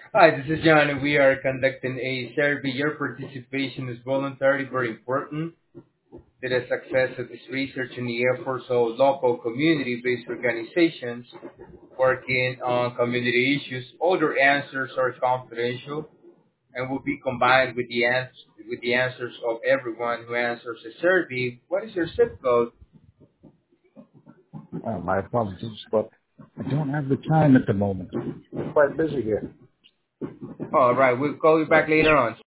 Hi, this is John, and we are conducting a survey. Your participation is voluntary, very important to the success of this research and the efforts of local community-based organizations working on community issues. All their answers are confidential and will be combined with the answers of everyone who answers the survey. What is your zip code? My apologies, but I don't have the time at the moment. I'm quite busy here. All right, we'll call you back later on.